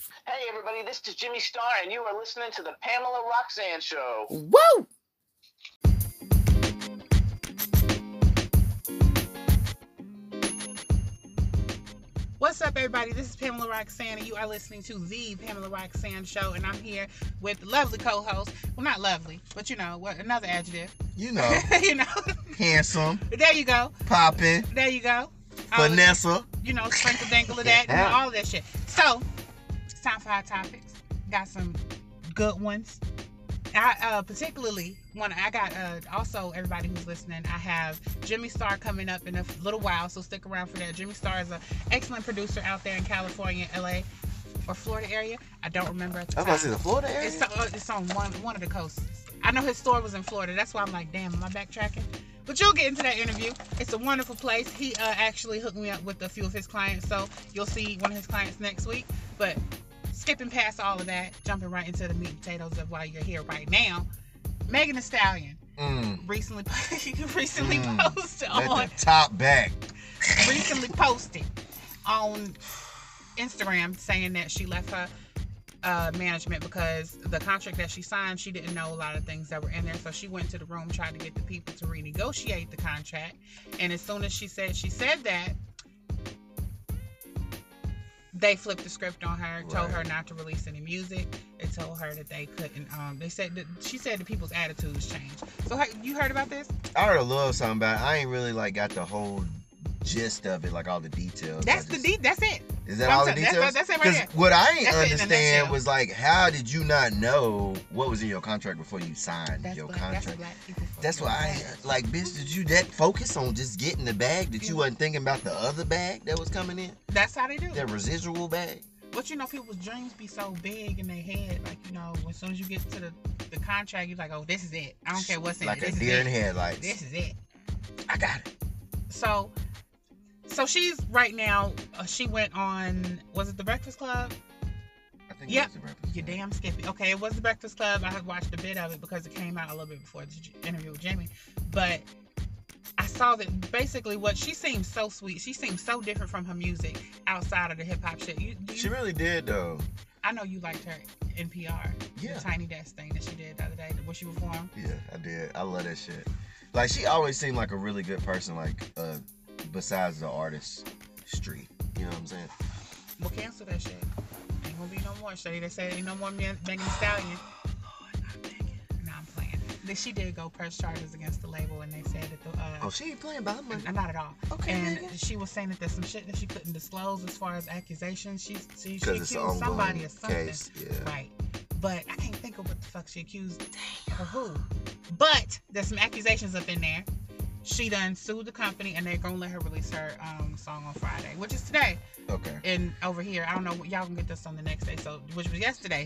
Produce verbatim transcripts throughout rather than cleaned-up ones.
Hey everybody, this is Jimmy Star, and you are listening to the Pamela Roxanne Show. Woo! What's up, everybody? This is Pamela Roxanne, and you are listening to the Pamela Roxanne Show, and I'm here with the lovely co-host. Well, not lovely, but you know, what another adjective. You know. you know. Handsome. There you go. Poppin'. There you go. Vanessa. The, you know, sprinkle dinkle of that, Yeah. and all of that shit. So, it's time for our topics. Got some good ones. I uh, particularly want I got uh, also everybody who's listening. I have Jimmy Star coming up in a little while, so stick around for that. Jimmy Star is an excellent producer out there in California, L A, or Florida area. I don't remember at the I was time. about to say the Florida area. It's, uh, it's on one one of the coasts. I know his store was in Florida. That's why I'm like, damn, am I backtracking? But you'll get into that interview. It's a wonderful place. He uh, actually hooked me up with a few of his clients, so you'll see one of his clients next week. But skipping past all of that, jumping right into the meat and potatoes of why you're here right now. Megan Thee Stallion Mm. recently recently Mm. posted Let on the top back. recently posted on Instagram saying that she left her uh, management because the contract that she signed, she didn't know a lot of things that were in there. So she went to the room, tried to get the people to renegotiate the contract. And as soon as she said she said that, they flipped the script on her, told Right. her not to release any music. They told her that they couldn't. Um, they said that she said that people's attitudes changed. So you heard about this? I heard a little something about it. I ain't really like got the whole gist of it, like all the details. That's I the just, de- That's it. Is that I'm all the saying, that's- details? that's it right there. what I ain't That's it in a understand nutshell. was like, how did you not know what was in your contract before you signed That's your black, contract? That's black people. That's why I like, bitch. Did you that focus on just getting the bag that you Yeah. wasn't thinking about the other bag that was coming in, That's how they do. that residual bag? But you know, people's dreams be so big in their head. Like, you know, as soon as you get to the, the contract, you're like, oh, this is it. I don't care what's in Like it. This a is deer in it. headlights. This is it. I got it. So, so she's right now. Uh, she went on. Was it the Breakfast Club? I think Yep. it was the Breakfast You Club. damn Skippy. Okay, it was the Breakfast Club. I had watched a bit of it because it came out a little bit before the j- interview with Jimmy. But I saw that basically what she seems so sweet. She seems so different from her music outside of the hip hop shit. You, do you, She really did though. I know you liked her N P R. Yeah. The Tiny Desk thing that she did the other day, where she performed. Yeah, I did. I love that shit. Like she always seemed like a really good person. Like uh, besides the artist street, you know what I'm saying? We'll cancel that shit. Ain't gonna be no more. Shady, they said ain't no more Megan Thee Stallion. No, I'm playing. Then she did go press charges against the label, and they said that the uh, Oh, she ain't playing about money. not at all. Okay, And Megan. she was saying that there's some shit that she couldn't disclose as far as accusations. She she, she 'Cause it's accused an somebody ongoing of something. case, yeah. Right. But I can't think of what the fuck she accused of who. But there's some accusations up in there. She done sued the company, and they're gonna let her release her um, song on Friday, which is today. Okay. And over here, I don't know, y'all can get this on the next day, so which was yesterday.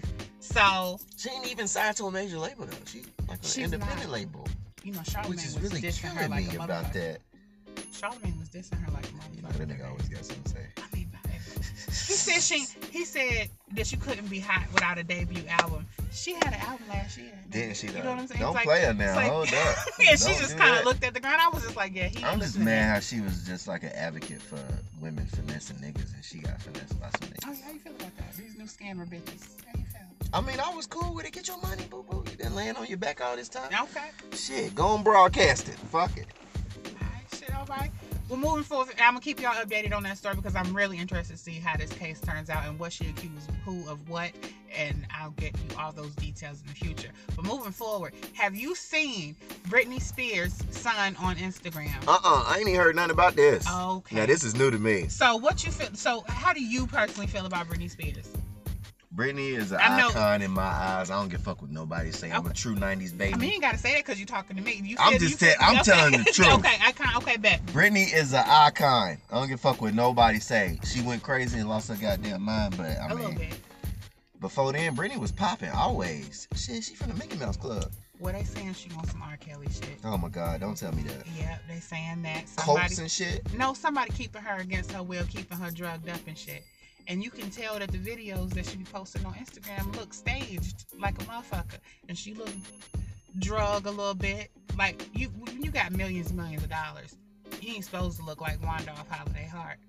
So She ain't even signed to a major label though. She like an She's independent not. label, you know, Charlamagne which is was really dissing her killing like me a about motherfucker. that. Charlamagne was dissing her like a You know, motherfucker. that nigga always got something to say. I mean, he said she he said that you couldn't be hot without a debut album. She had an album last year. Didn't she? You Though? know what I'm saying? Don't It's play like- her now. it's like- Hold up. And she Don't just do kind of that. looked at the ground. I was just like, yeah, he. I'm ain't just listening to mad that. how she was just like an advocate for women finessing niggas, and she got finessed by some Oh, niggas. how you feel about that? These new scammer bitches. How you feel? I mean, I was cool with it. Get your money, boo boo. You been laying on your back all this time. Okay. Shit, go and broadcast it. Fuck it. All right, shit, all right. Well, moving forward, I'm gonna keep y'all updated on that story because I'm really interested to see how this case turns out and what she accused who of what, and I'll get you all those details in the future. But moving forward, have you seen Britney Spears' son on Instagram? Uh-uh, I ain't even heard nothing about this. Okay. Now, this is new to me. So, what you feel? So, how do you personally feel about Britney Spears? Brittany is an I know- icon in my eyes. I don't give a fuck what nobody say. I'm a Okay. true nineties baby. I mean, you ain't gotta say that because you're talking to me. You I'm said- just you said- tell- I'm okay. telling the truth. Okay, I can't. Okay, bet. Brittany is an icon. I don't give a fuck what nobody say. She went crazy and lost her goddamn mind, but I A little mean, bit. before then, Brittany was popping always. Shit, she from the Mickey Mouse Club. Well, they saying she wants some R. Kelly shit. Oh my God, don't tell me that. Yeah, they saying that. Somebody, Colts and shit. no, somebody keeping her against her will, keeping her drugged up and shit. And you can tell that the videos that she be posting on Instagram look staged like a motherfucker. And she look drug a little bit. Like, you when you got millions and millions of dollars, you ain't supposed to look like Wanda off Holiday Heart.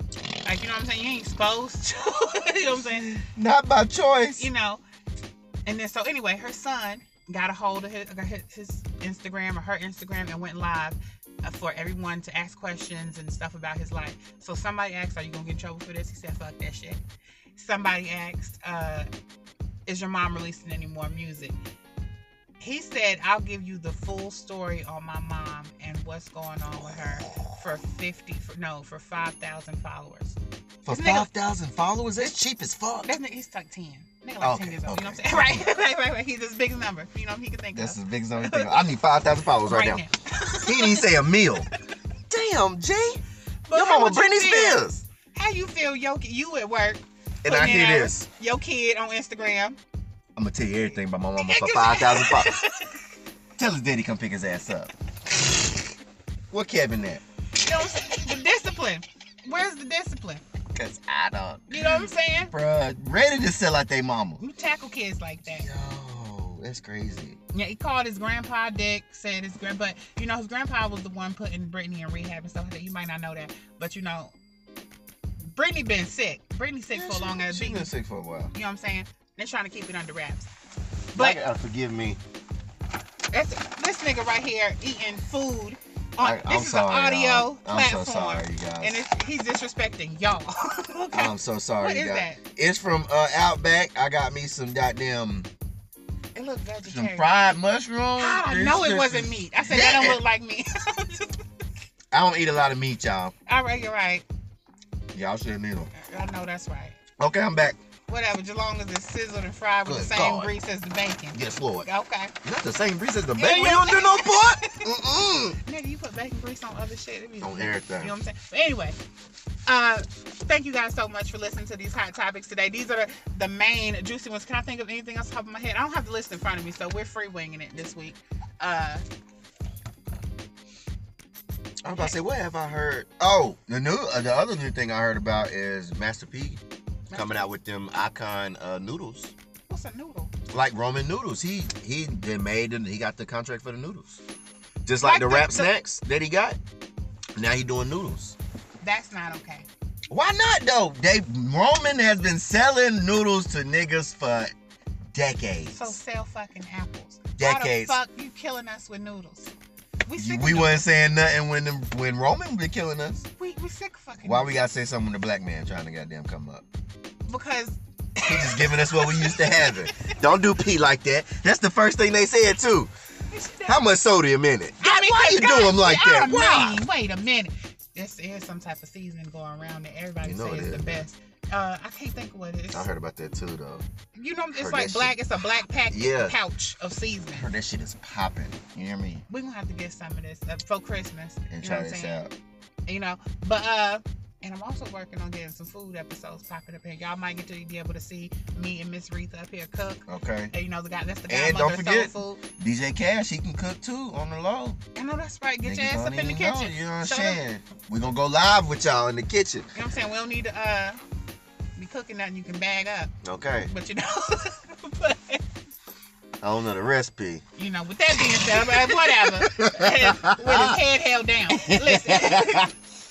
Like, you know what I'm saying? You ain't supposed to. You know what I'm saying? Not by choice. You know. And then, so anyway, her son got a hold of his, his Instagram or her Instagram and went live for everyone to ask questions and stuff about his life. So somebody asked, are you going to get in trouble for this? He said, fuck that shit. Somebody asked, uh, is your mom releasing any more music? He said, I'll give you the full story on my mom and what's going on with her for fifty, for, no, for five thousand followers. For This nigga- five thousand followers? That's cheap as fuck. That nigga, he's like ten. Nigga like Okay, ten years old. You know what okay. I'm saying? Right, right, right, right. He's as big as number. You know, he can think That's of. as big as anything. I need five thousand followers right, Right now. now. He didn't even say a meal. Damn, G. But Your how mama would you Britney feel? Spears. How you feel, yo, you at work, And I putting in hear hours, this. your kid on Instagram. I'm going to tell you everything about my mama for five thousand followers. Tell his daddy come pick his ass up. Where Kevin at? You know what I'm saying? The discipline. Where's the discipline? Because I don't. You know what I'm saying? Bruh, ready to sell out they mama. You tackle kids like that. Yo, that's crazy. Yeah, he called his grandpa Dick, said his grand, but you know his grandpa was the one putting Brittany in rehab and stuff like that. You might not know that, but you know, Brittany been sick. Brittany sick Yeah, for a long she, as she beating. been sick for a while. You know what I'm saying? They're trying to keep it under wraps. But But gotta forgive me. that's, this nigga right here eating food. On, I, this I'm is sorry, an audio y'all. I'm platform, so sorry, you guys. and it's, he's disrespecting y'all. Okay. I'm so sorry, What you is guys. that? It's from uh, Outback. I got me some goddamn It looks some vegetarian. fried mushrooms. How I It's know it just- wasn't meat. I said that don't Yeah. look like meat. I don't eat a lot of meat, y'all. All right, you're right. Y'all shouldn't eat them. I know that's right. Okay, I'm back. Whatever, as long as it's sizzled and fried with Good the same God. grease as the bacon. Yes, Lord. Okay. Not the same grease as the Yeah, bacon. We yeah. don't do no pork. Mm-mm. Nigga, you put bacon grease on other shit. It be- On everything. You know what I'm saying? But anyway, uh, thank you guys so much for listening to these hot topics today. These are the, the main juicy ones. Can I think of anything else off the top of my head? I don't have the list in front of me, so we're free winging it this week. Uh, I was about to say, what have I heard? Oh, the new, uh, the other new thing I heard about is Master P coming out with them icon uh, noodles, what's a noodle? like Roman noodles. He he they made and he got the contract for the noodles, just like, Like the the- rap the- snacks that he got. Now he doing noodles. That's not okay. Why not though? They Roman has been selling noodles to niggas for decades. So sell fucking apples. Decades. Why the fuck you killing us with noodles? We sick we of wasn't saying nothing when them, when Roman been killing us. We we sick of fucking. Why we noodles. gotta say something when the black man trying to goddamn come up? Because He just giving us what we used to have it. Don't do P like that. That's the first thing they said too. How much sodium in it? I mean, Why you God, do them like I that? Why? mean, wait a minute. There's, there's some type of seasoning going around that everybody You know says it is is, the best. Uh, I can't think of what it is. I heard about that too though. You know, it's heard like that black. shit. It's a black pack Yeah. pouch of I seasoning. heard that shit is popping. You hear me? We're gonna have to get some of this uh, for Christmas. And you know try what I'm this saying? out. You know, but uh, and I'm also working on getting some food episodes popping up here. Y'all might get to be able to see me and Miss Retha up here cook. Okay. And you know, the guy that's the And godmother don't of forget- soul food. D J Cash, he can cook too on the low. I know that's right. Get your Niggas ass don't up in the even know, kitchen. you know what I'm Show them- saying? We gonna go live with y'all in the kitchen. You know what I'm saying? We don't need to uh be cooking nothing you can bag up. Okay. But you know, but, I don't know the recipe. you know, with that being said, uh, whatever. With his head held down. Listen.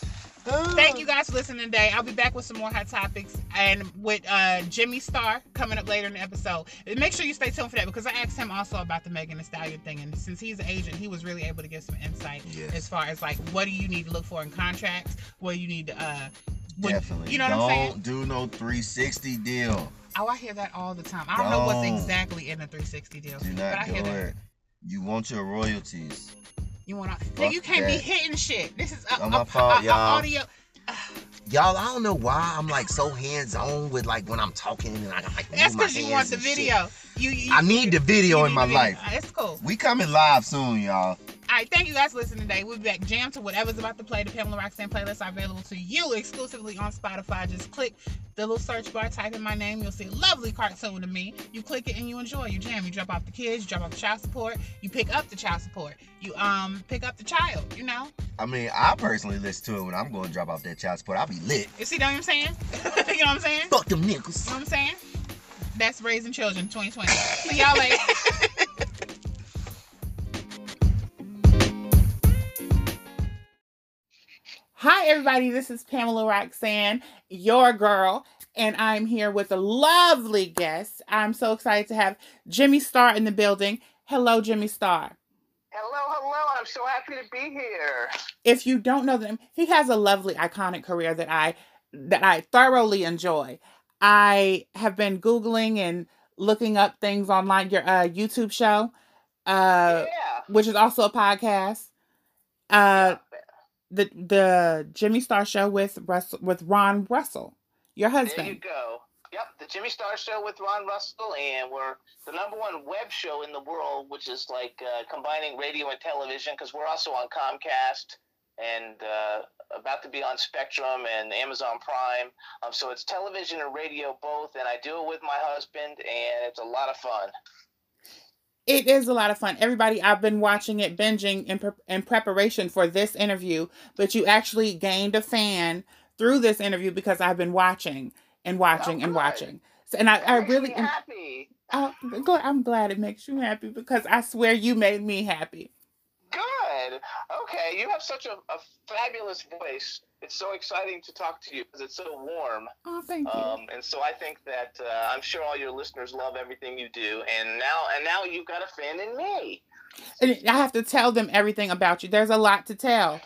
Thank you guys for listening today. I'll be back with some more hot topics and with uh, Jimmy Star coming up later in the episode. And make sure you stay tuned for that because I asked him also about the Megan Thee Stallion thing, and since he's an agent, he was really able to give some insight Yes. as far as like what do you need to look for in contracts, what do you need to uh when- Definitely. you know what don't I'm saying? do no three sixty deal. Oh, I hear that all the time. I don't know what's Don't. exactly in a three sixty deal, Do but I not do hear that. it. You want your royalties. You want to? Fuck You can't be that. hitting shit. This is a, Oh, my a- fault, a- a y'all. audio. Y'all, I don't know why I'm like so hands-on with like when I'm talking and I got like That's move my because you want hands the and shit. video. You, you, I need the video you in need my the video. life. Uh, It's cool. We coming live soon, y'all. All right, thank you guys for listening today. We'll be back jammed to whatever's about to play. The Pamela Roxanne playlists are available to you exclusively on Spotify. Just click the little search bar, type in my name. You'll see a lovely cartoon of me. You click it and you enjoy. You jam. You drop off the kids. You drop off the child support. You pick up the child support. You um pick up the child. You know. I mean, I personally listen to it when I'm going to drop off that child support. I'll be lit. You see what I'm saying? You know what I'm saying? Fuck them You niggas. know what I'm saying? That's raising children twenty twenty. See y'all later. Hi, everybody. This is Pamela Roxanne, your girl, and I'm here with a lovely guest. I'm so excited to have Jimmy Star in the building. Hello, Jimmy Star. Hello, hello. I'm so happy to be here. If you don't know them, he has a lovely, iconic career that I that I thoroughly enjoy. I have been Googling and looking up things online. Your uh, YouTube show, uh, Yeah. which is also a podcast. Uh, the the Jimmy Star Show with Russell, with Ron Russell, your husband. There you go. Yep, the Jimmy Star Show with Ron Russell, and we're the number one web show in the world, which is like uh, combining radio and television, because we're also on Comcast and uh, about to be on Spectrum and Amazon Prime. Um, so it's television and radio both, and I do it with my husband, and it's a lot of fun. It is a lot of fun. Everybody, I've been watching it, binging in, pre- in preparation for this interview, but you actually gained a fan through this interview because I've been watching and watching Oh, and good. watching. So, and I, That I makes really, me happy. I, I'm glad it makes you happy because I swear you made me happy. Good. Okay, you have such a, a fabulous voice. It's so exciting to talk to you because it's so warm. Oh, thank you. Um, and so I think that uh, I'm sure all your listeners love everything you do, and now and now you've got a fan in me. And I have to tell them everything about you. There's a lot to tell.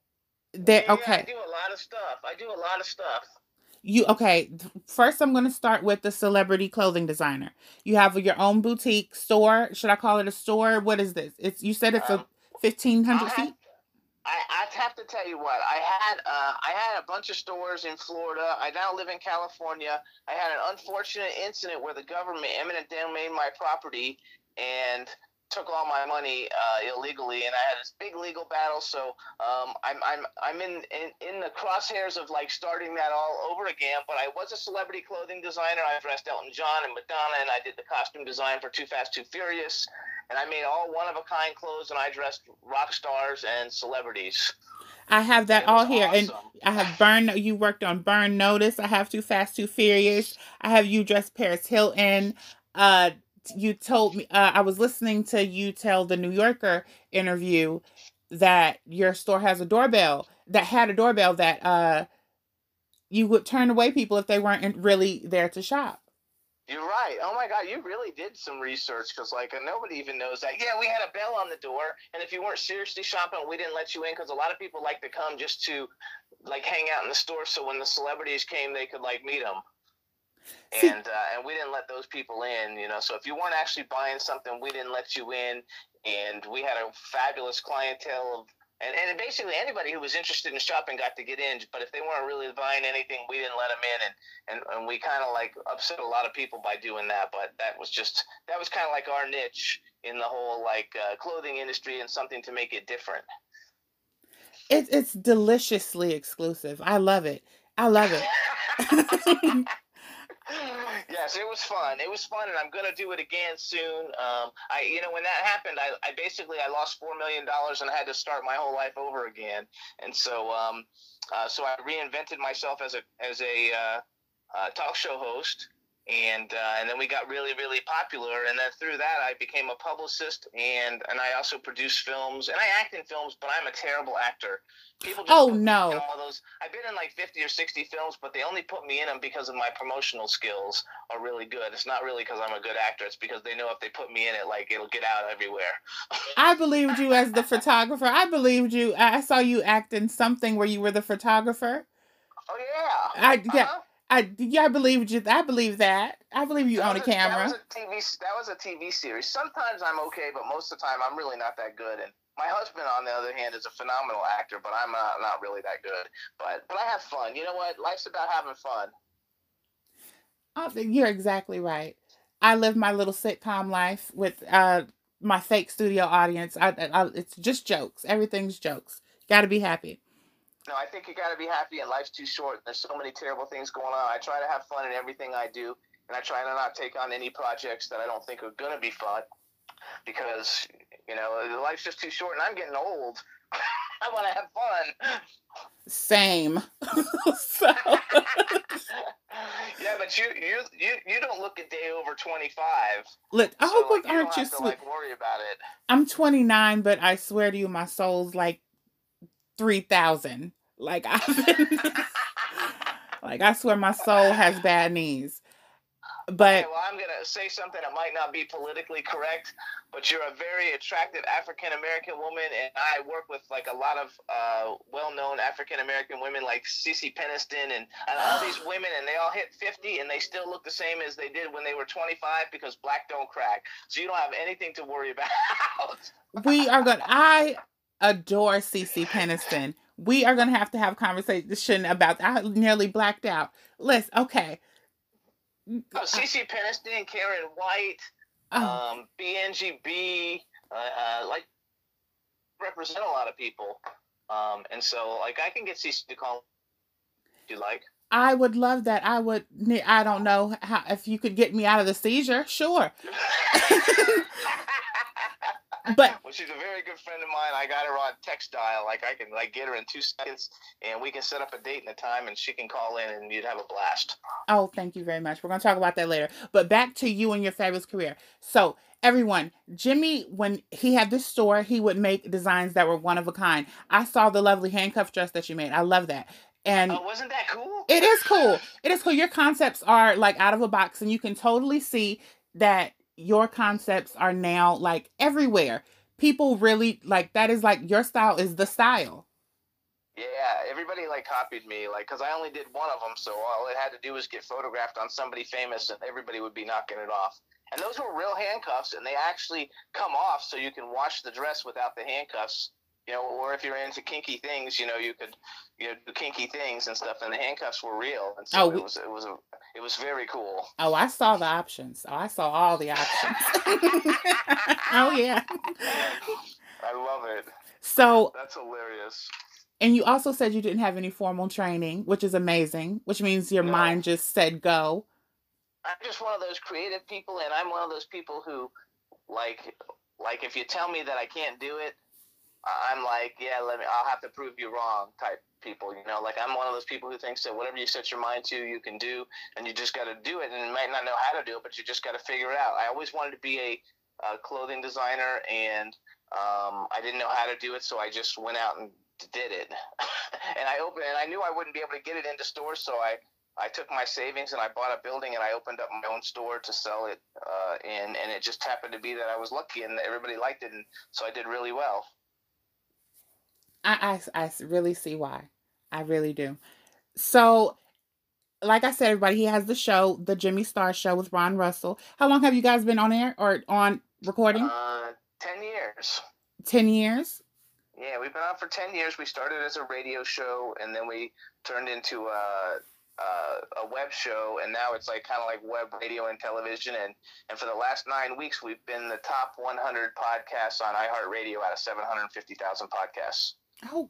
There, yeah, okay. I do a lot of stuff. I do a lot of stuff. You okay? First, I'm going to start with the celebrity clothing designer. You have your own boutique store. Should I call it a store? What is this? It's you said it's um, a fifteen hundred feet. I, I have to tell you what I had. Uh, I had a bunch of stores in Florida. I now live in California. I had an unfortunate incident where the government eminent domain my property and took all my money uh, illegally, and I had this big legal battle. So um, I'm I'm I'm in, in in the crosshairs of like starting that all over again. But I was a celebrity clothing designer. I dressed Elton John and Madonna, and I did the costume design for Too Fast, Too Furious. And I made all one-of-a-kind clothes, and I dressed rock stars and celebrities. I have that all here. Awesome. And I have Burn, you worked on Burn Notice. I have Too Fast, Too Furious. I have you dressed Paris Hilton. Uh, you told me, uh, I was listening to you tell the New Yorker interview that your store has a doorbell, that had a doorbell that uh, you would turn away people if they weren't really there to shop. You're right. Oh my God, you really did some research because, like, nobody even knows that. Yeah, we had a bell on the door, and if you weren't seriously shopping, we didn't let you in because a lot of people like to come just to, like, hang out in the store. So when the celebrities came, they could like meet them, See, and uh, and we didn't let those people in. You know, so if you weren't actually buying something, we didn't let you in, and we had a fabulous clientele of. And, and basically anybody who was interested in shopping got to get in, but if they weren't really buying anything, we didn't let them in, and, and, and we kind of like upset a lot of people by doing that, but that was just, that was kind of like our niche in the whole like uh, clothing industry and something to make it different. It, it's deliciously exclusive. I love it. I love it. Yes, it was fun. It was fun, and I'm gonna do it again soon. Um, I, you know, when that happened, I, I basically I lost four million dollars and I had to start my whole life over again. And so, um, uh, so I reinvented myself as a as a uh, uh, talk show host, and uh, and then we got really really popular. And then through that, I became a publicist, and and I also produce films, and I act in films, but I'm a terrible actor. People just Oh, put me no. in all those. I've been in like fifty or sixty films, but they only put me in them because of my promotional skills are really good. It's not really because I'm a good actor. It's because they know if they put me in it, like it'll get out everywhere. I believed you as the photographer. I believed you. I saw you act in something where you were the photographer. Oh yeah. I yeah. Uh-huh. I yeah. I believed you. I believe that. I believe you That own a was a- camera. That was a T V. That was a T V series. Sometimes I'm okay, but most of the time I'm really not that good. And my husband, on the other hand, is a phenomenal actor, but I'm not, not really that good. But but I have fun. You know what? Life's about having fun. Oh, you're exactly right. I live my little sitcom life with uh my fake studio audience. I, I it's just jokes. Everything's jokes. Got to be happy. No, I think you got to be happy, and life's too short. There's so many terrible things going on. I try to have fun in everything I do, and I try to not take on any projects that I don't think are going to be fun, because, you know, life's just too short, and I'm getting old. I want to have fun. Same. So Yeah, but you you you you don't look a day over twenty-five. look, I So, hope like, it you don't aren't you have to sweet. like worry about it. I'm twenty-nine, but I swear to you, my soul's like three thousand. Like I've been, like I swear my soul has bad knees. But okay, well, I'm gonna say something that might not be politically correct, but you're a very attractive African American woman, and I work with like a lot of uh, well-known African American women, like Cece Peniston, and, and all these women, and they all hit fifty, and they still look the same as they did when they were twenty-five because black don't crack. So you don't have anything to worry about. we are going. I adore Cece Peniston. We are going to have to have a conversation about. I nearly blacked out. Listen, okay. Oh, Cece Peniston, Karen White, Oh. um, B N G B, uh, uh, like represent a lot of people, um, and so like I can get Cece to call if you like. I would love that. I would. I don't know how if you could get me out of the seizure. Sure. But well, she's a very good friend of mine. I got her on text dial. Like I can like get her in two seconds, and we can set up a date and a time, and she can call in, and you'd have a blast. Oh, thank you very much. We're going to talk about that later. But back to you and your fabulous career. So, everyone, Jimmy, when he had this store, he would make designs that were one of a kind. I saw the lovely handcuff dress that you made. I love that. And oh, wasn't that cool? It is cool. It is cool. Your concepts are like out of a box, and you can totally see that your concepts are now like everywhere. People really like that is like your style is the style. Yeah, everybody like copied me, like, because I only did one of them, so all it had to do was get photographed on somebody famous, and everybody would be knocking it off. And those were real handcuffs, and they actually come off, so you can wash the dress without the handcuffs. You know, or if you're into kinky things, you know, you could, you know, do kinky things and stuff, and the handcuffs were real, and so Oh, it we- was, it was, a, it was very cool. Oh, I saw the options. Oh, I saw all the options. Oh yeah. I love it. So That's hilarious. And you also said you didn't have any formal training, which is amazing, which means your No. mind just said go. I'm just one of those creative people, and I'm one of those people who, like, like if you tell me that I can't do it, I'm like, yeah, let me. I'll have to prove you wrong type people. You know, like I'm one of those people who thinks that whatever you set your mind to, you can do, and you just got to do it. And you might not know how to do it, but you just got to figure it out. I always wanted to be a, a clothing designer, and um, I didn't know how to do it, so I just went out and did it. And I opened, and I knew I wouldn't be able to get it into stores, so I. I took my savings and I bought a building and I opened up my own store to sell it uh, in, and it just happened to be that I was lucky and everybody liked it, and so I did really well. I, I, I really see why. I really do. So, like I said, everybody, he has the show, the Jimmy Star Show with Ron Russell. How long have you guys been on air or on recording? Uh, ten years. Ten years? Yeah, we've been on for ten years. We started as a radio show, and then we turned into a, a, a web show, and now it's like kind of like web radio and television. And, and for the last nine weeks, we've been the top one hundred podcasts on iHeartRadio out of seven hundred fifty thousand podcasts. Oh,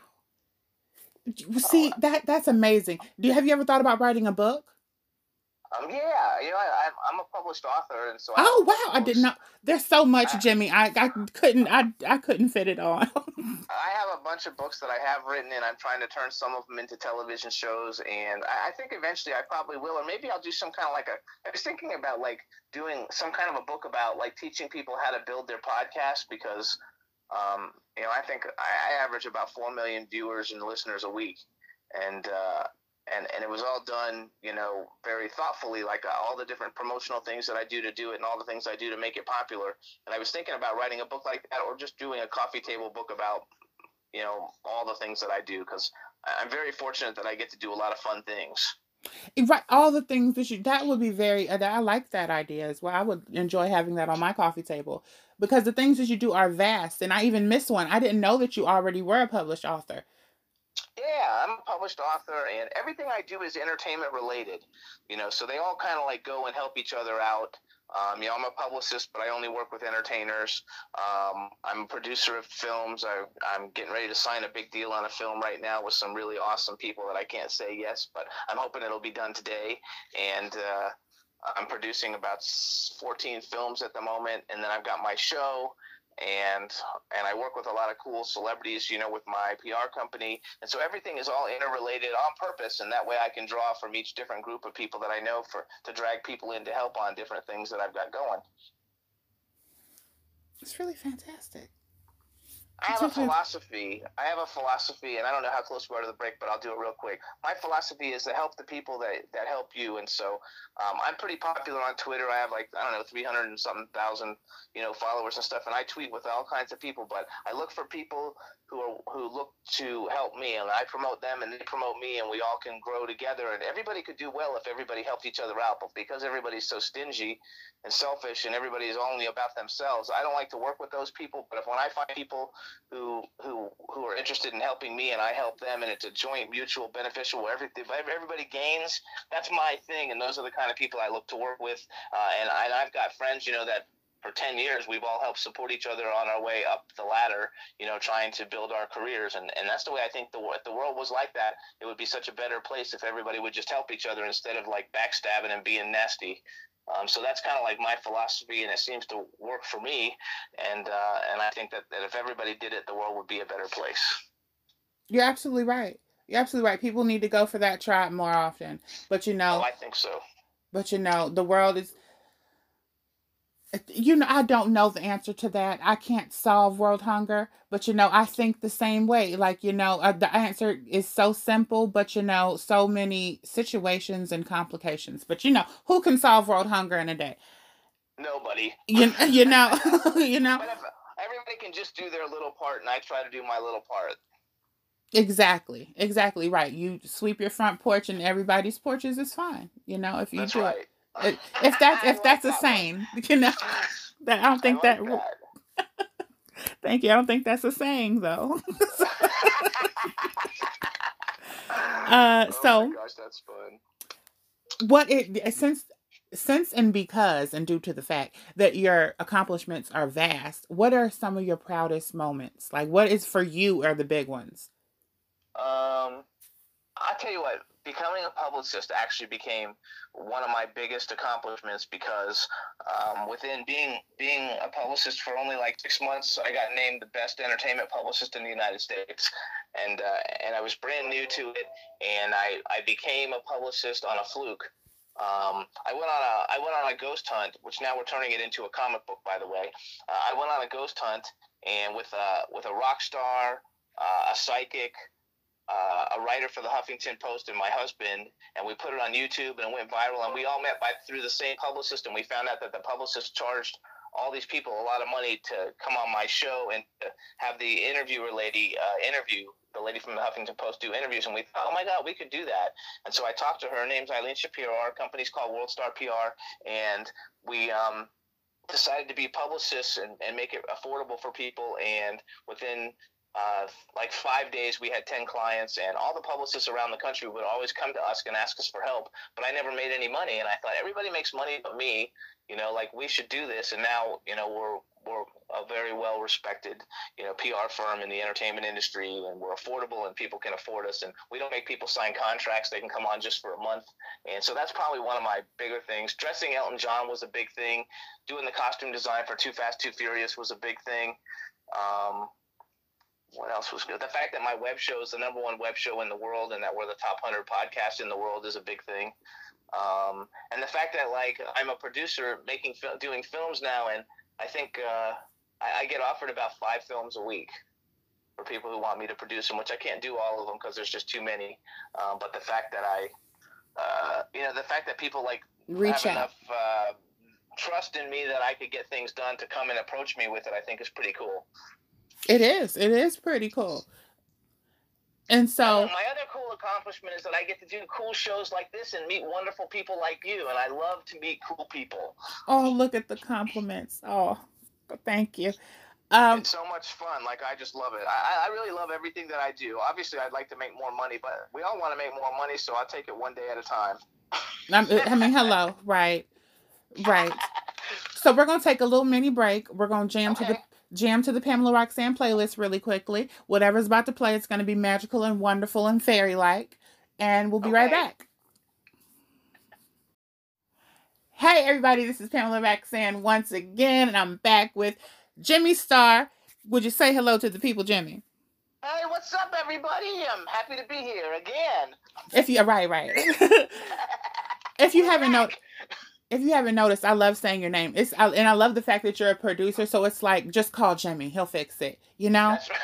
wow. See, oh. that that's amazing. Do you, have you ever thought about writing a book? Um, yeah, you know, I, I'm a published author, and so. Oh wow, I didn't know. There's so much, I, Jimmy. I, I couldn't I I couldn't fit it all. I have a bunch of books that I have written, and I'm trying to turn some of them into television shows. And I, I think eventually I probably will, or maybe I'll do some kind of like a. I was thinking about like doing some kind of a book about like teaching people how to build their podcast because, um, you know, I think I, I average about four million viewers and listeners a week, and. Uh, And, and it was all done, you know, very thoughtfully, like uh, all the different promotional things that I do to do it and all the things I do to make it popular. And I was thinking about writing a book like that or just doing a coffee table book about, you know, all the things that I do because I'm very fortunate that I get to do a lot of fun things. Right, all the things that you, that would be very, I like that idea as well. I would enjoy having that on my coffee table because the things that you do are vast. And I even missed one. I didn't know that you already were a published author. Yeah, I'm a published author, and everything I do is entertainment related, you know, so they all kind of like go and help each other out. Um, you know, I'm a publicist, but I only work with entertainers. Um, I'm a producer of films. I, I'm getting ready to sign a big deal on a film right now with some really awesome people that I can't say yes, but I'm hoping it'll be done today. And uh, I'm producing about fourteen films at the moment, and then I've got my show. And and I work with a lot of cool celebrities, you know, with my P R company. And so everything is all interrelated on purpose. And that way I can draw from each different group of people that I know for to drag people in to help on different things that I've got going. It's really fantastic. I have a philosophy. I have a philosophy, and I don't know how close we are to the break, but I'll do it real quick. My philosophy is to help the people that, that help you, and so um, I'm pretty popular on Twitter. I have like I don't know three hundred and something thousand you know followers and stuff, and I tweet with all kinds of people. But I look for people who are who look to help me, and I promote them, and they promote me, and we all can grow together. And everybody could do well if everybody helped each other out, but because everybody's so stingy and selfish, and everybody is only about themselves, I don't like to work with those people. But if when I find people who who who are interested in helping me and I help them, and it's a joint mutual beneficial where every, everybody gains, that's my thing, and those are the kind of people I look to work with. Uh, and, I, and I've got friends, you know, that for ten years we've all helped support each other on our way up the ladder, you know, trying to build our careers. And, and that's the way I think the, if the world was like that, it would be such a better place if everybody would just help each other instead of like backstabbing and being nasty. Um, so that's kind of like my philosophy, and it seems to work for me. And uh, and I think that, that if everybody did it, the world would be a better place. You're absolutely right. You're absolutely right. People need to go for that tribe more often. But, you know. Oh, I think so. But, you know, the world is. You know, I don't know the answer to that. I can't solve world hunger, but, you know, I think the same way. Like, you know, uh, the answer is so simple, but, you know, so many situations and complications. But, you know, who can solve world hunger in a day? Nobody. You, you know, you know. But if everybody can just do their little part, and I try to do my little part. Exactly. Exactly right. You sweep your front porch, and everybody's porches is fine. You know, if you That's do right. it. If that's if that's a saying, you know, that I don't think I like that, that. Thank you. I don't think that's a saying though. uh, oh so, my gosh, that's fun. What it since since and because and due to the fact that your accomplishments are vast, what are some of your proudest moments? Like, what is for you are the big ones? Um, I'll tell you what. Becoming a publicist actually became one of my biggest accomplishments because um, within being being a publicist for only like six months, I got named the best entertainment publicist in the United States, and uh, and I was brand new to it, and I, I became a publicist on a fluke. Um, I went on a I went on a ghost hunt, which now we're turning it into a comic book, by the way. Uh, I went on a ghost hunt, and with a with a rock star, uh, a psychic. Uh, a writer for the Huffington Post and my husband, and we put it on YouTube, and it went viral, and we all met by through the same publicist, and we found out that the publicist charged all these people a lot of money to come on my show and to have the interviewer lady uh, interview the lady from the Huffington Post do interviews, and we thought, oh my God, we could do that. And so I talked to her. Her name's Eileen Shapiro. Our company's called World Star P R, and we um, decided to be publicists and, and make it affordable for people, and within Uh, like five days, we had ten clients, and all the publicists around the country would always come to us and ask us for help. But I never made any money, and I thought everybody makes money but me. You know, like we should do this. And now, you know, we're we're a very well respected, you know, P R firm in the entertainment industry, and we're affordable, and people can afford us. And we don't make people sign contracts; they can come on just for a month. And so that's probably one of my bigger things. Dressing Elton John was a big thing. Doing the costume design for Too Fast, Too Furious was a big thing. Um, What else was good? The fact that my web show is the number one web show in the world, and that we're the top one hundred podcasts in the world is a big thing. Um, and the fact that, like, I'm a producer making doing films now, and I think uh, I, I get offered about five films a week for people who want me to produce them, which I can't do all of them because there's just too many. Um, but the fact that I, uh, you know, the fact that people, like, Reach have out. enough uh, trust in me that I could get things done to come and approach me with it, I think is pretty cool. It is. It is pretty cool. And so my other cool accomplishment is that I get to do cool shows like this and meet wonderful people like you, and I love to meet cool people. Oh, look at the compliments. Oh, thank you. Um, it's so much fun. Like, I just love it. I, I really love everything that I do. Obviously, I'd like to make more money, but we all want to make more money, so I'll take it one day at a time. I mean, hello. Right. Right. So we're going to take a little mini break. We're going to jam okay. to the Jam to the Pamela Roxanne playlist really quickly. Whatever's about to play, it's going to be magical and wonderful and fairy-like. And we'll be okay. right back. Hey, everybody. This is Pamela Roxanne once again, and I'm back with Jimmy Star. Would you say hello to the people, Jimmy? Hey, what's up, everybody? I'm happy to be here again. If you right, right. If you haven't noticed, If you haven't noticed, I love saying your name. It's I, and I love the fact that you're a producer. So it's like just call Jimmy, he'll fix it. You know. That's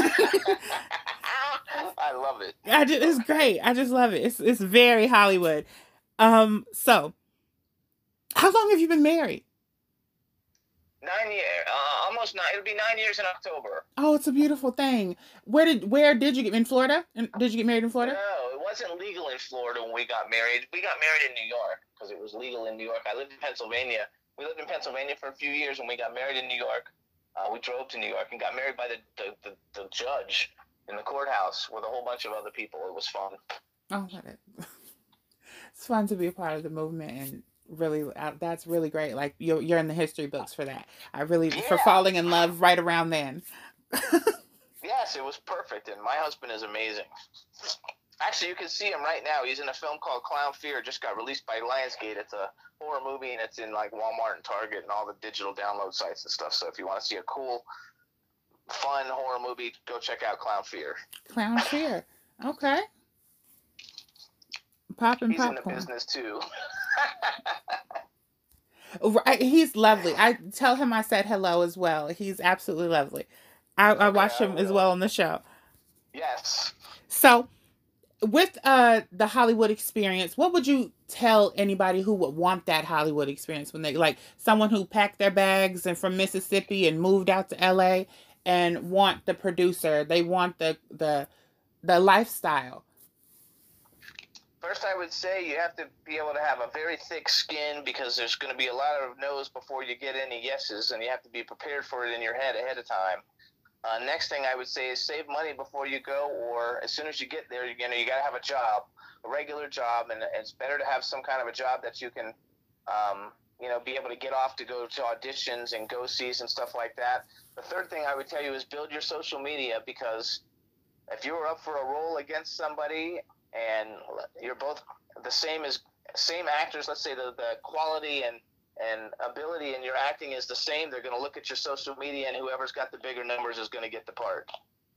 I love it. I just, it's great. I just love it. It's it's very Hollywood. Um. So, how long have you been married? Nine years, uh, almost nine. It'll be nine years in October. Oh, it's a beautiful thing. Where did where did you get in Florida? Did you get married in Florida? No, it wasn't legal in Florida when we got married. We got married in New York because it was legal in New York. I lived in Pennsylvania. We lived in Pennsylvania for a few years when we got married in New York. Uh, we drove to New York and got married by the, the, the, the judge in the courthouse with a whole bunch of other people. It was fun. Oh, it's fun to be a part of the movement, and really, uh, that's really great. Like you're you're in the history books for that. I really Yeah. for falling in love right around then. Yes, it was perfect, and my husband is amazing. Actually, you can see him right now. He's in a film called Clown Fear. Just got released by Lionsgate. It's a horror movie, and it's in like Walmart and Target and all the digital download sites and stuff. So if you want to see a cool, fun horror movie, go check out Clown Fear. Clown Fear. Okay. Popping He's popcorn. in the business too. Right, he's lovely. I tell him I said hello as well. He's absolutely lovely. I, I Okay, watched I him as will. well on the show. Yes. So, with uh the Hollywood experience, what would you tell anybody who would want that Hollywood experience when they like someone who packed their bags and from Mississippi and moved out to L A and want the producer, they want the the the lifestyle? First, I would say you have to be able to have a very thick skin because there's going to be a lot of no's before you get any yeses, and you have to be prepared for it in your head ahead of time. Uh, next thing I would say is save money before you go, or as soon as you get there, you know, you got to have a job, a regular job, and it's better to have some kind of a job that you can, um, you know, be able to get off to go to auditions and go-sees and stuff like that. The third thing I would tell you is build your social media, because if you were up for a role against somebody and you're both the same as same actors, let's say the, the quality and and ability in your acting is the same, they're going to look at your social media, and whoever's got the bigger numbers is going to get the part.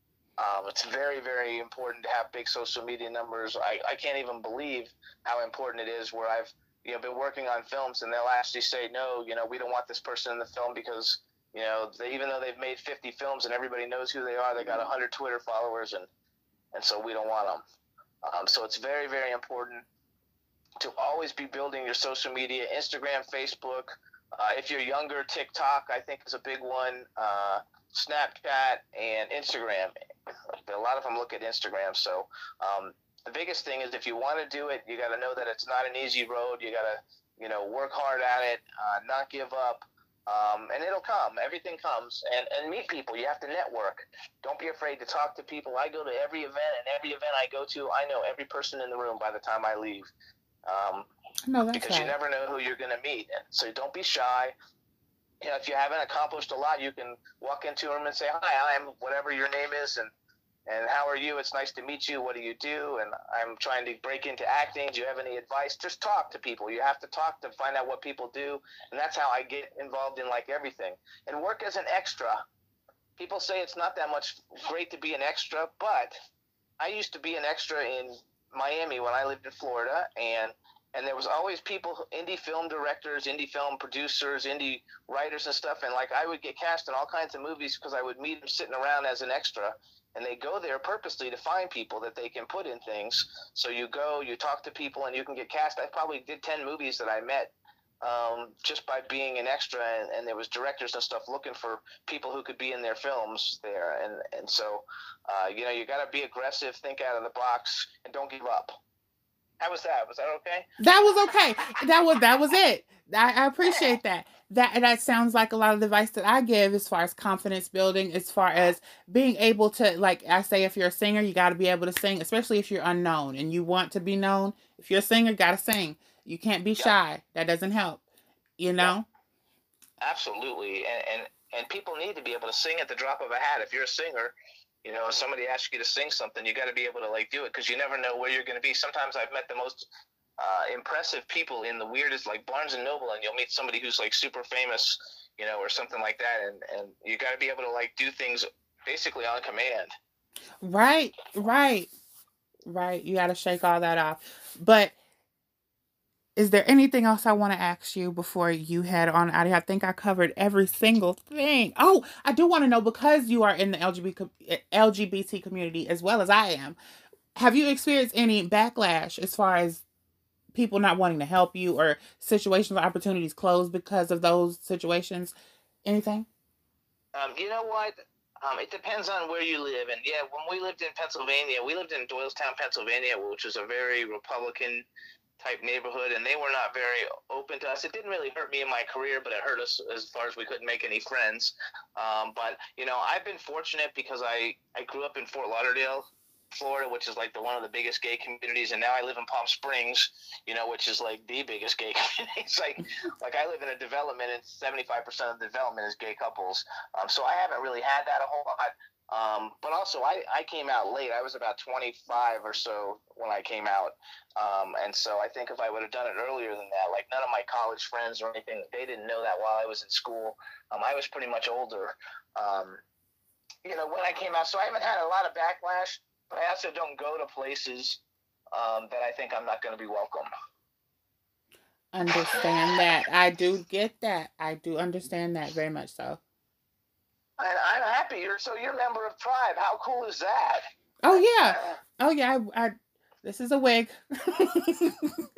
Um, it's very, very important to have big social media numbers. I, I can't even believe how important it is, where I've you know been working on films and they'll actually say, no, you know, we don't want this person in the film because, you know, they, even though they've made fifty films and everybody knows who they are, they got one hundred Twitter followers, and, and so we don't want them. Um, so it's very, very important to always be building your social media, Instagram, Facebook. Uh, if you're younger, TikTok, I think, is a big one. Uh, Snapchat and Instagram. A lot of them look at Instagram. So um, the biggest thing is if you want to do it, you got to know that it's not an easy road. You got to, you know, work hard at it, uh, not give up. Um, and it'll come. Everything comes. And, and meet people. You have to network. Don't be afraid to talk to people. I go to every event, and every event I go to, I know every person in the room by the time I leave. Um, no, that's because right. you never know who you're going to meet. And so don't be shy. You know, if you haven't accomplished a lot, you can walk into them and say, hi, I'm whatever your name is, and, and how are you? It's nice to meet you. What do you do? And I'm trying to break into acting. Do you have any advice? Just talk to people. You have to talk to find out what people do. And that's how I get involved in like everything. And work as an extra. People say it's not that much great to be an extra, but I used to be an extra in Miami when I lived in Florida, and and there was always people, indie film directors, indie film producers, indie writers and stuff, and like I would get cast in all kinds of movies because I would meet them sitting around as an extra, and they go there purposely to find people that they can put in things. So you go, you talk to people, and you can get cast. I probably did ten movies that I met um, just by being an extra, and, and there was directors and stuff looking for people who could be in their films there, and and so uh, you know, you got to be aggressive, think out of the box, and don't give up. How was that? Was that okay? That was okay. That was that was it. I, I appreciate that. That that sounds like a lot of the advice that I give as far as confidence building, as far as being able to, like I say, if you're a singer, you got to be able to sing, especially if you're unknown and you want to be known. If you're a singer, you got to sing. You can't be shy. Yep. That doesn't help. You know? Yep. Absolutely. And, and and people need to be able to sing at the drop of a hat. If you're a singer, you know, if somebody asks you to sing something, you got to be able to like do it, because you never know where you're going to be. Sometimes I've met the most uh, impressive people in the weirdest, like Barnes and Noble, and you'll meet somebody who's like super famous, you know, or something like that, and and you got to be able to like do things basically on command. Right, right, right. You got to shake all that off. But is there anything else I want to ask you before you head on out of here? I think I covered every single thing. Oh, I do want to know, because you are in the L G B T, L G B T community as well as I am, have you experienced any backlash as far as people not wanting to help you, or situations or opportunities closed because of those situations? Anything? Um, you know what? Um, it depends on where you live. And yeah, when we lived in Pennsylvania, we lived in Doylestown, Pennsylvania, which was a very Republican type neighborhood, and they were not very open to us. It didn't really hurt me in my career, but it hurt us as far as we couldn't make any friends. Um, but, you know, I've been fortunate because I, I grew up in Fort Lauderdale, Florida, which is like the one of the biggest gay communities, and now I live in Palm Springs, you know, which is like the biggest gay community. It's like, like I live in a development, and seventy-five percent of the development is gay couples. Um, so I haven't really had that a whole lot. Um, but also, I, I came out late. I was about twenty-five or so when I came out. Um, and so I think if I would have done it earlier than that, like none of my college friends or anything, they didn't know that while I was in school. Um, I was pretty much older, um, you know, when I came out. So I haven't had a lot of backlash, but I also don't go to places um, that I think I'm not going to be welcome. Understand that. I do get that. I do understand that very much so. And I'm happy you're so you're a member of Tribe. How cool is that? Oh yeah, oh yeah. I, I this is a wig. I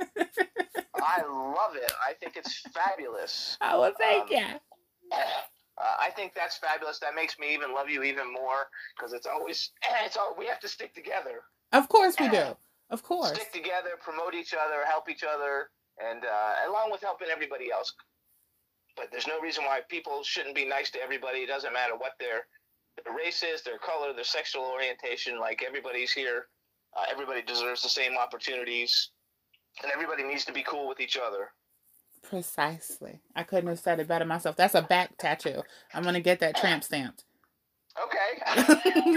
love it. I think it's fabulous. Oh well, thank um, you. Uh, I think that's fabulous. That makes me even love you even more, because it's always it's all we have to stick together. Of course we do. Of course. Stick together, promote each other, help each other, and uh, along with helping everybody else. But there's no reason why people shouldn't be nice to everybody. It doesn't matter what their, their race is, their color, their sexual orientation. Like, everybody's here. Uh, everybody deserves the same opportunities. And everybody needs to be cool with each other. Precisely. I couldn't have said it better myself. That's a back tattoo. I'm going to get that tramp stamped. Okay.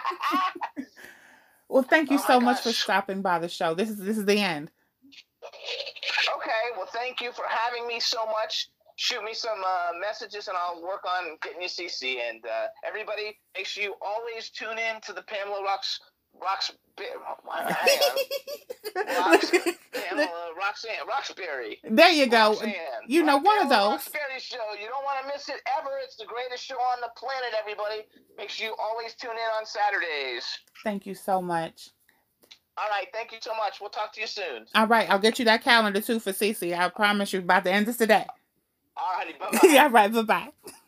Well, thank you oh so gosh. much for stopping by the show. This is this is the end. Okay. Well, thank you for having me so much. Shoot me some uh, messages, and I'll work on getting you C C. And uh, everybody, make sure you always tune in to the Pamela Rocks Rocks. Hang on. Rocks Pamela Roxanne Roxbury. There you go. Roxanne. You know, Right, one Pamela of those. Roxbury show. You don't want to miss it ever. It's the greatest show on the planet. Everybody, make sure you always tune in on Saturdays. Thank you so much. All right, thank you so much. We'll talk to you soon. All right, I'll get you that calendar too for Cece. I promise you by the end of today. All righty, bye-bye. All right, bye-bye.